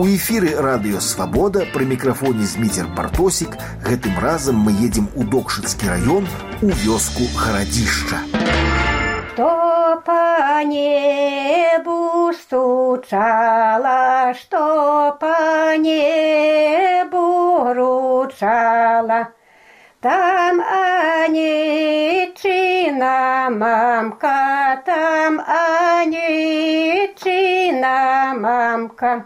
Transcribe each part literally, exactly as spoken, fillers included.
У эфіры радыё «Свабода», пры мікрафоне Зміцер Партосік. Гэтым разам мы едзем у Докшыцкі раён, у вёску Гарадзішча. Что по небу стучало, что по небу ручало, там Анечина мамка, там Анечина мамка.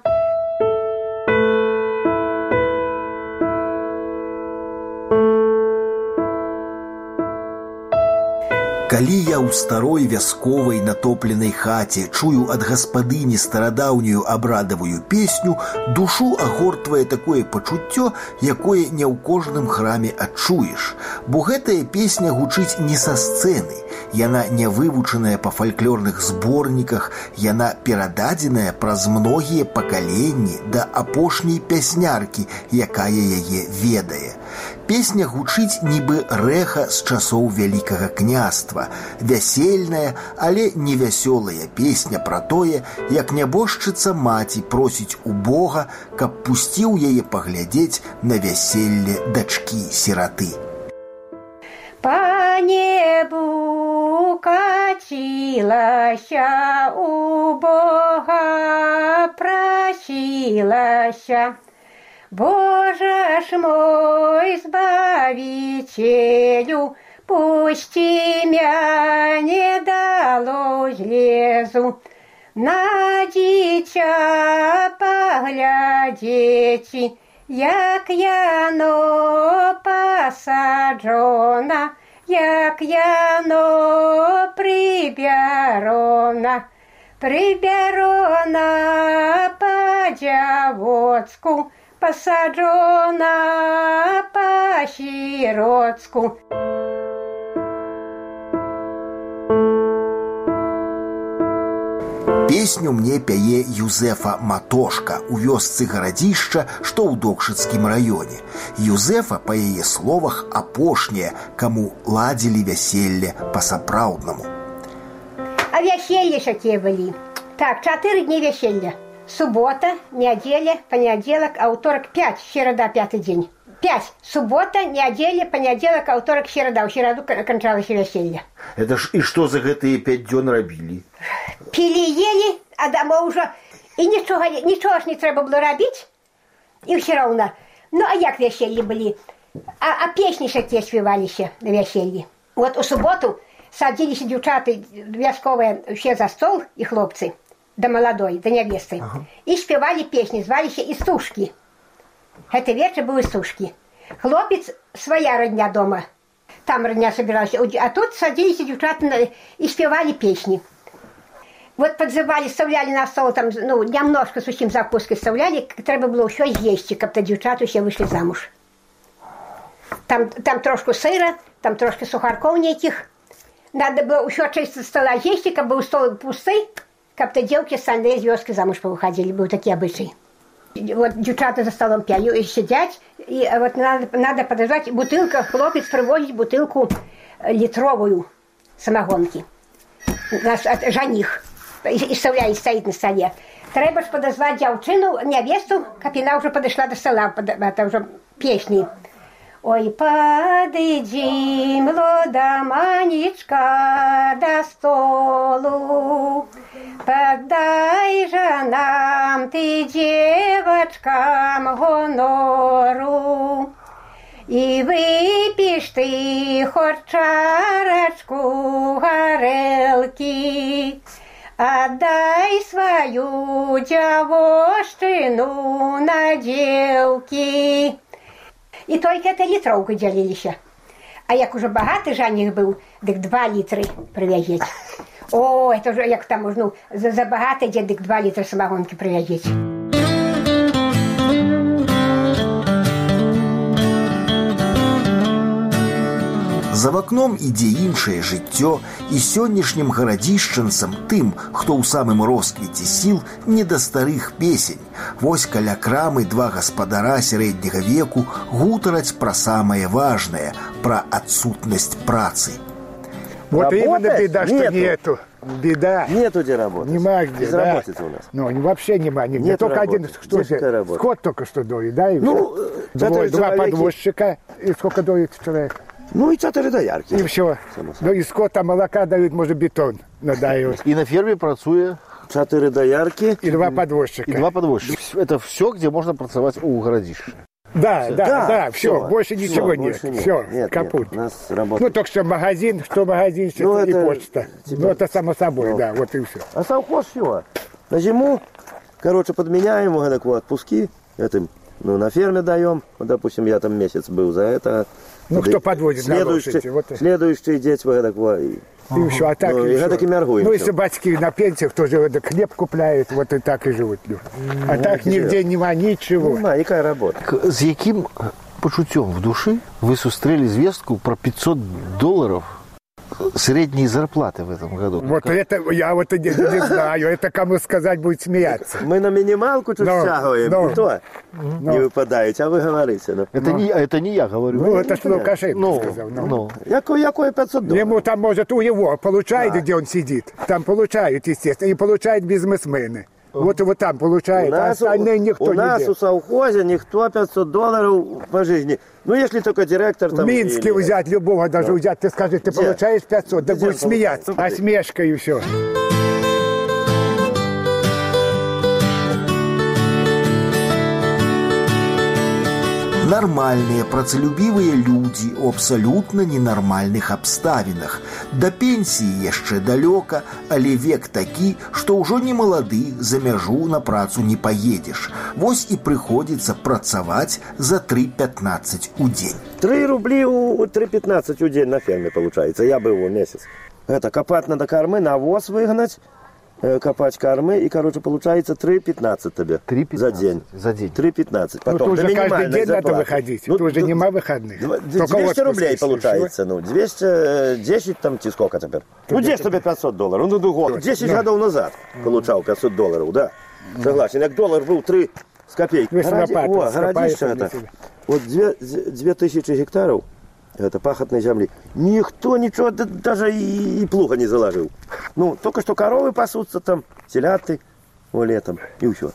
Калі я ў старой вясковай натопленай хаце чую ад гаспадыні старадаўнюю абрадавую песню, душу агортвае такое пачуццё, якое не ў кожным храме адчуеш. Бо гэтая песня гучыць не са сцэны, яна не вывучаная па фальклорных зборніках, яна перададзеная праз многія пакаленні да апошняй пясняркі, якая яе ведае. Песня гучыць нібы рэха з часоў Вялікага княства, вясельная, але невясёлая песня пра тое, як нябожчыца маці просіць у Бога, каб пусціў яе паглядзець на вяселле дачкі-сіраты. По небу катилася, у Бога просилася. Боже ж мой, Збавителю, пусти мя недалось лезу, на дитя поглядеть, як яно посаджона, як яно прибярона, прибярона по-дзявоцку, посаджона по-сіроцку. Песню мне пяе Юзефа Матошка у вёсцы Гарадзішча, што ў Докшыцкім раёне. Юзефа, па яе словах, апошняя, каму ладзілі вяселле па-сапраўднаму. А вяселле якія былі? Так, чатыры дні вяселля. Субота, нядзеля, панядзелак, аўторак, пяць, серада, пяты дзень. Пяць. Субота, нядзеля, панядзелак, аўторак, серада. У сераду канчалася вяселле. Это ж і што за гэтыя пяць дзён рабілі? Пілі, елі, а дамоў ужо і нічога, нічога ж не трэба было рабіць. І ўсё роўна. Ну, а як вяселлі былі? А, а песні якія спяваліся на вяселлі? Вот у суботу садзіліся дзяўчаты вясковыя ўсе за стол, і хлопцы, да маладой, да нявесты. Ага. І спявалі песні, зваліся істушкі. Гэты вечар быў істушкі. Хлопец свая родня дома. Там родня собиралася. А тут садзіліся дзяўчаты і спявалі песні. Вот подзывали, ставляли на стол, там, ну, немножко сухим закуской ставляли, треба было все з'їсти, каб то дівчата все вышли замуж. Там, там трошку сыра, там трошки сухарков неких. Надо было все чисто стола з'їсти, каб был стол пустый, каб то девки сами из вёски замуж повыходили, был такие обычаи. Вот девчата за столом пьют и сидят, и вот надо, надо подождать, бутылка, хлопец привозит бутылку литровую самогонки. Наш жених. И ставляет, стоит на столе. Треба ж подозвать дзяўчыну, невесту, каб яна уже подошла до стола, это уже песни. Ой, подыдзі, млода манечка, до столу, подай же нам ты, девочкам, гонору, и выпьешь ты хоть чарочку горелки. Отдай свою дзявошчыну на дзелкі. І толькі это літроўку дзяліліся. А як уже багаты жаніх быў, дык два літры прывязець. О, это уже як там, ну, за, за багаты дзе, дык два літры самагонкі прывязець. За вакном ідзе іншае жыццё, і сённяшнім гарадзішчанцам, тым, хто ў самым росквіце сіл, не да старых песень. Вось каля крамы два гаспадара сярэдняга веку гутараць пра самае важнае, пра адсутнасць працы. Вот Работать? именно беда, что нету. нету. Беда. Нету где работать. Нема где, Безработица да. у нас. Ну, вообще нема нигде. Нету Только работы. один, что Здесь какая же, работа? скот только что доит, да? И Ну, все. э, Двое, четыре два человеки. подвозчика. И сколько доит человек? Ну и четыре доярки. И все. Само Ну и скота, молока дают, может, бетон надают. І на фермі працює Четыре доярки. И два подвозчика. і два подвозчика. Це все, де можна працювати у городище. Да, да, да, Да, все, всё, больше всё, ничего нет. больше нет. Все, Нет, капут. нет, у нас Ну, работает. только что магазин, что магазинчик Ну, и это почта. типа- Ну, это само собой, Ну. да, вот и все. А совхоз все. На зиму, короче, подменяем вот такие отпуски. Этим, ну, на ферме даем. Вот, допустим, я там месяц был за это. Ну, кто подводит на следующий, лошади, вот и- следующий день вот такое. И, И все, а так Ну, и и всё. так и мергуем Ну, всё. если батьки на пенсиях тоже вот так хлеб купляют, вот и так и живут люди. А так нигде нема ничего. Ну, на, якая работа. К- З яким почуттям в душі ви зустріли звістку про пятьсот доларів средней зарплаты в этом году? Вот это, я вот и не, не знаю, это кому сказать будет смеяться. Мы на минималку тут Ну, стягиваем, ну. и то не выпадаете, а вы говорите. Ну, Это, не, это не я говорю. Ну, это что Лукашенко Ну, сказал. Ну. ну. Якое, якое пятьсот долларов? Ему там, может, у его получает, где он сидит. Там получают, естественно, и получают бизнесмены. Вот его там получают, а остальные никто у не нас делает. у совхоза никто пятьсот долларов по жизни. Ну, если только директор В там... Минске или- взять любого даже взять, ты скажи, ты Где? получаешь пятьсот, да Где будет он смеяться. получает? Осмешка и все. Нармальныя працалюбівыя людзі у абсалютна ненармальных абставінах. Да пенсіі яшчэ далёка, але век такі, што ўжо не малады, за мяжу на працу не паедзеш. Вось і прыходзіцца працаваць за тры пятнаццаць у дзень. три рубли у три пятнадцать у день на ферме получается. Я был его месяц. Это копать надо кормы, навоз выгнать, э, копать кормы, и, короче, получается три пятнадцать тебе три за пятнадцать день. за день. три пятнадцать. Ну, Потом тут до уже каждый минимальной день надо зарплаты. выходить. Ну, Тут уже д- нема выходных. Два- Только двести отпуск, рублей если получается, ну, двести десять там, те сколько теперь? Ну, где ж тебе пятьсот долларов? Ну, ну, год. десять Ну. годов назад получал пятьсот долларов, да. Согласен. Как доллар был три с копейкой. Если Городи- лопата, О, с городище лопатой это. для себя. Вот две, две тысячи гектаров, это пахотной земли. Никто ничего, да- даже и, и плуга не заложил. Ну, только что коровы пасутся там, теляты, о, летом, и все.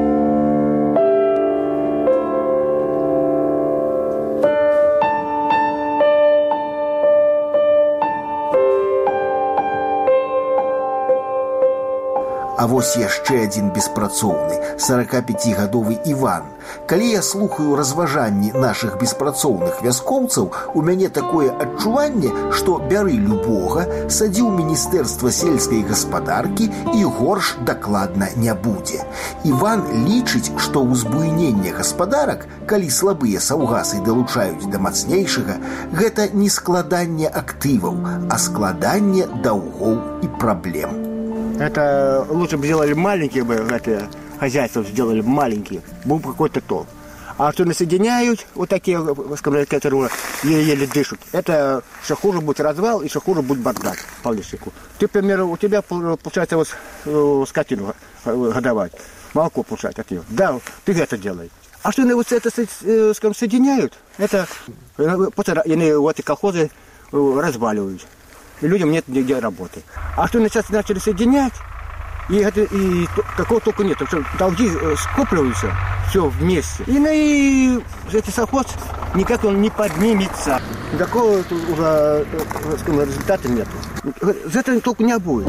А вось яшчэ адзін беспрацоўны, сорокапяцігадовы Іван. Калі я слухаю разважанні нашых беспрацоўных вяскоўцаў, у мяне такое адчуванне, што бяры любога, садзі ў міністэрства сельскай гаспадаркі і горш дакладна не будзе. Іван лічыць, што ўзбуйненне гаспадарак, калі слабыя саўгасы далучаюць да мацнейшага, гэта не складанне актываў, а складанне даўгоў і праблем. Это лучше бы сделали маленькие бы, это, хозяйства сделали бы маленькие, был бы какой-то толк. А что насоединяют, вот такие, скажем, которые еле-еле дышат, это что хуже будет развал и что хуже будет бардак по лесику. Ты, к примеру, у тебя получается вот э, скотину годовать, молоко получать от нее. Да, ты это делаешь. А что они вот это, э, скажем, соединяют, это э, после они вот эти колхозы э, разваливают. И людям нет нигде работы. А что они сейчас начали соединять, и, это, и какого только нет. Потому что долги скопливаются все вместе. И, ну, и эти совхоз никак он не поднимется. Никакого тут уже скажем, результата нет. За это толку не будет.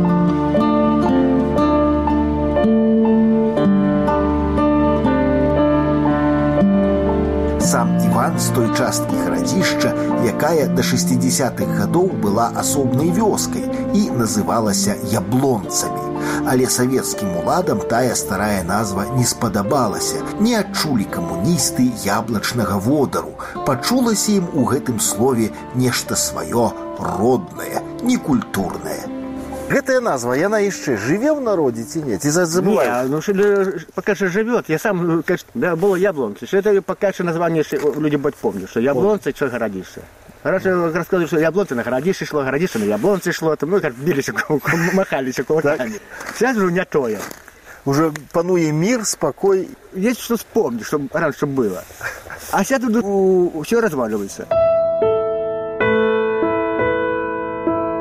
Сам Іван з той часткі гарадзішча, якая да шэсцідзесятых гадоў была асобнай вёскай і называлася Яблонцамі. Але савецкім уладам тая старая назва не спадабалася. Не адчулі камуністы яблачнага водару. Пачулася ім у гэтым слове нешта сваё роднае, некультурнае. Гэтая назва, яна яшчэ жыве ў народзе ці не? Ці забываю? Не, ну что пока что живет. Я сам, конечно, да, было яблонцы. Что это пока что название что люди быть помнят, что яблонцы, что городище. Хорошо рассказывали, что яблонцы на городище шло, городище на яблонцы шло, там, ну как бились, махались кулаками. Сейчас уже не то. Уже пануе мир, спокой. Есть что вспомнить, что раньше было. А сейчас тут все разваливается.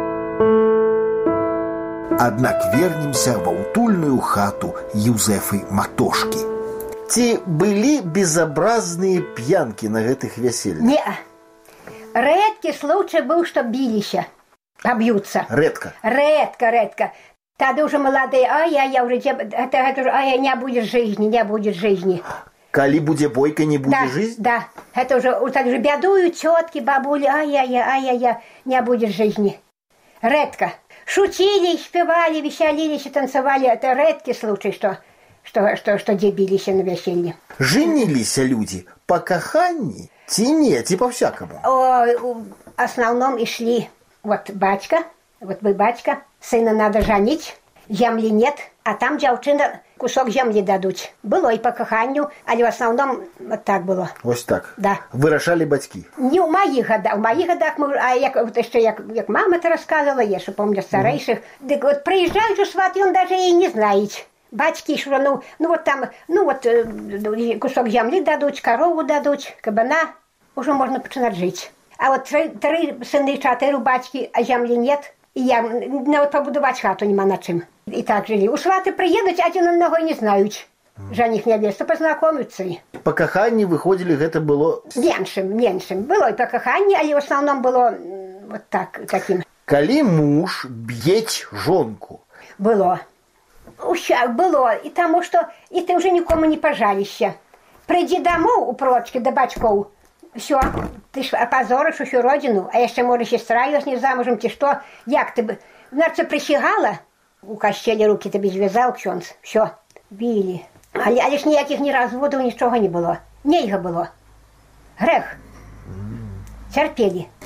Аднак вернемся ва ўтульную хату Юзефы Матошкі. Ці былі безобразныя п'янкі на гэтых вяселлях? Не. Рэдкі случай быў, што біліся, аб'юцца. Рэдка. Рэдка, рэдка. Тады ўжо маладыя, а я, я ўжо, гэта, гэта ўжо, а я не будзе жизни, не будзе жизни. Калі будзе бойка, не будзе да, жизнь? Да, гэта ўжо, так же бядуюць цёткі, бабулі, а я, я, а я, я, не будзе жизни. Рэдка. Шутілі, спявалі, весяліліся, танцавалі. Это рэдкі случай, што, што, што, што дзе біліся на вяселлі. Женіліся людзі па каханні? Ці не, ці па-всякаму? В основном и шли вот батька, вот вы батька, сына надо женить, земли нет, а там дзяўчына кусок земли дадуць. Было и по каханню, але в основном вот так было. Ось так? Да. Вырашалі бацькі? Не ў маіх годах, у маіх годах, мы, а як, вот яшчэ, як, як мама это рассказывала, я ще помню старейших, mm. дык вот приезжают же сваты, он даже и не знает. Батьки, что ну, ну вот там, ну вот кусок земли дадуть, корову дадуть, кабана, уже можно начинать жить. А вот три, три сыны, четыре батьки, а земли нет, и я, ну вот побудовать хату нема на чим. И так жили. У сваты приедут, один одного не знают. Жених невесту познакомятся. По каханні выходили, гэта было... Меньшим, меньшим. Было и по каханні, але в основном было вот так, таким. Калі муж б'ець жонку? Было. Ущак было, и тому, что и ты уже никому не пожалишься. Приди домой у прочки до бачков, все, ты ж опозоришь всю родину, а еще, может, сестра ее не замужем, ты что, як ты бы, значит, присягала, у костелі руки тебе звязал, ксёнц, все, били. Але, але ж ніяких ни разводов, ничего не было, нельга было. Грех. Терпели.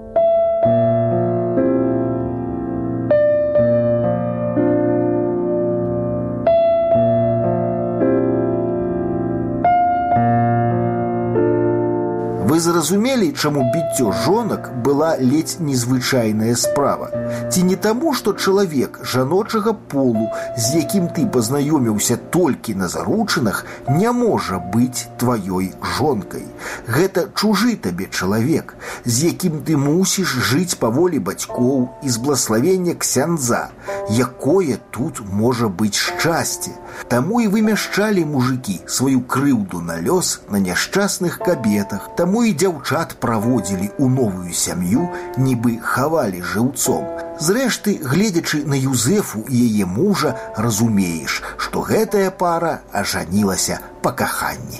Вы зразумелі, чаму біццё жонак была ледзь незвычайная справа? Ці не таму, што чалавек жаночага полу, з якім ты пазнаёміўся толькі на заручынах, не можа быць тваёй жонкай. Гэта чужы табе чалавек, з якім ты мусіш жыць па волі бацькоў і з блаславення ксяндза. Якое тут можа быць шчасце? Таму і вымяшчалі мужыкі сваю крыўду на лёс на няшчасных кабетах, таму і дзяўчат праводзілі ў новую сям'ю, нібы хавалі жыўцом. Зрэшты, гледзячы на Юзефу і яе мужа, разумееш, што гэтая пара ажанілася па каханні.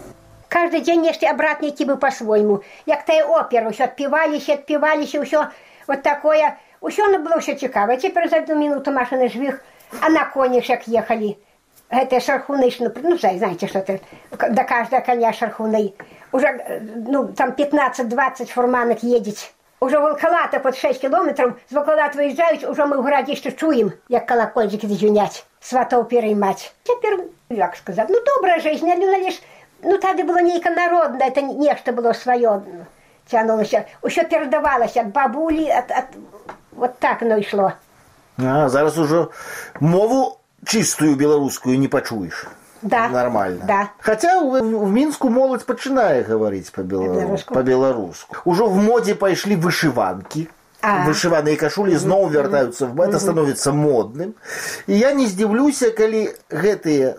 Каждый день нешта обратники бы по-своему. Як тая опера, все отпевалися, отпевалися, все вот такое. Усё оно было все цікаво. Теперь за одну минуту машины жвих, а на конях як ехали. Это шархуны, ну, знаете, что это, до каждого коня шархуны. Уже, ну, там пятнадцать-двадцать фурманок едет. Уже Волколата под шесть километров, з Волколата выезжают, уже мы в Городище чуем, як колокольчики звенять, сватов переймать. Теперь, як сказать, ну, добрая жизнь, ну, лишь, ну, тогда было нейко народное, это нечто было свое, тянулось, еще передавалось от бабули, от, от, вот так оно и шло. А, зараз уже мову чистую белорусскую не почуешь. Да. Нормально. Да. Хотя в, в Минску молодь починает говорить по-белоруску. По-белоруску. Уже в моде пошли вышиванки. А. Вышиванные кашули снова mm-hmm. вертаются в это, mm-hmm. становится модным. И я не здивлюсь, коли гэтые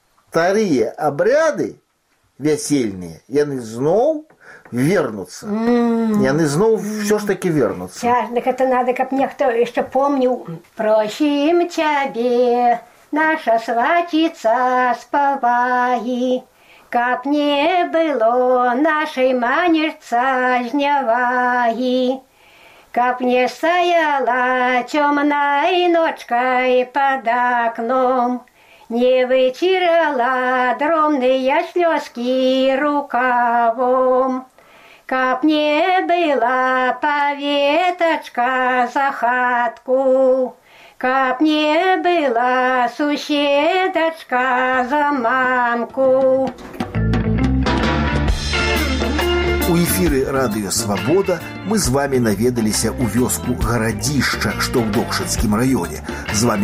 старые обряды весельные, яны снова вернутся. Mm. Яны снова все ж таки вернутся. Сейчас, так это надо, как некто еще помнил. Просим тебе, наша сватица, спавай, каб не было нашей манерца жнявай, каб не стояла темной ночкой под окном, не вытирала дромные слезки рукавом, каб не была поветочка за хатку, каб не была суседочка за мамку. У эфіры радыё «Свабода» мы з вами наведаліся ў вёску Гарадзішча, што ў Докшынскім раёне. З вами